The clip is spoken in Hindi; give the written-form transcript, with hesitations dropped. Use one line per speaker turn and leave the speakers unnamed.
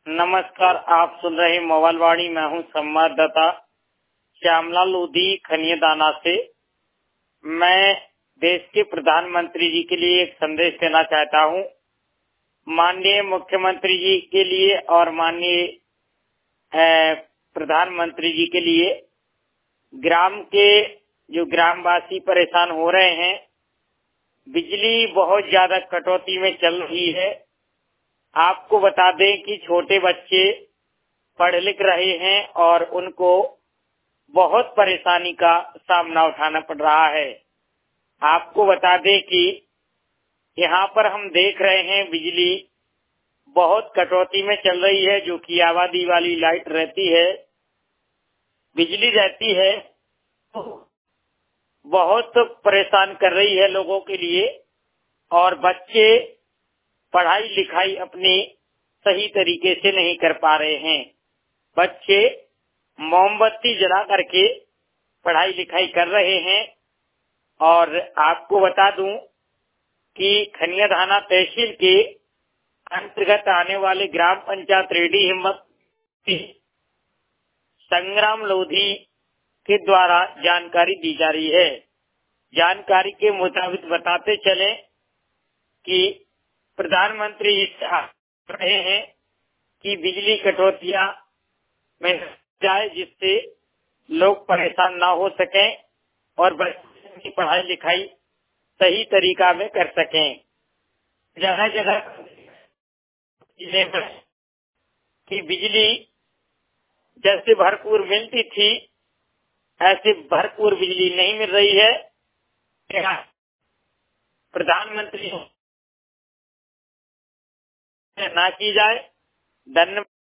नमस्कार, आप सुन रहे मोबाइल वाणी। मैं हूं संवाददाता श्यामलाल लोधी खनियादाना से। मैं देश के प्रधानमंत्री जी के लिए एक संदेश देना चाहता हूं। माननीय मुख्यमंत्री जी के लिए और माननीय प्रधानमंत्री जी के लिए, ग्राम के जो ग्रामवासी परेशान हो रहे हैं, बिजली बहुत ज्यादा कटौती में चल रही है। आपको बता दें कि छोटे बच्चे पढ़ लिख रहे हैं और उनको बहुत परेशानी का सामना उठाना पड़ रहा है। आपको बता दें कि यहाँ पर हम देख रहे हैं बिजली बहुत कटौती में चल रही है। जो कि आबादी वाली लाइट रहती है, बिजली रहती है, तो बहुत परेशान कर रही है लोगों के लिए। और बच्चे पढ़ाई लिखाई अपनी सही तरीके से नहीं कर पा रहे हैं। बच्चे मोमबत्ती जला करके पढ़ाई लिखाई कर रहे हैं। और आपको बता दूं कि खनियादाना तहसील के अंतर्गत आने वाले ग्राम पंचायत रेडी हिम्मत संग्राम लोधी के द्वारा जानकारी दी जा रही है। जानकारी के मुताबिक बताते चले कि प्रधानमंत्री रहे हैं कि बिजली कटौतियां में जाए, जिससे लोग परेशान ना हो सकें और बच्चों की पढ़ाई लिखाई सही तरीका में कर सकें। जगह जगह की बिजली जैसे भरपूर मिलती थी, ऐसे भरपूर बिजली नहीं मिल रही है। प्रधानमंत्री ना की जाए। धन्यवाद।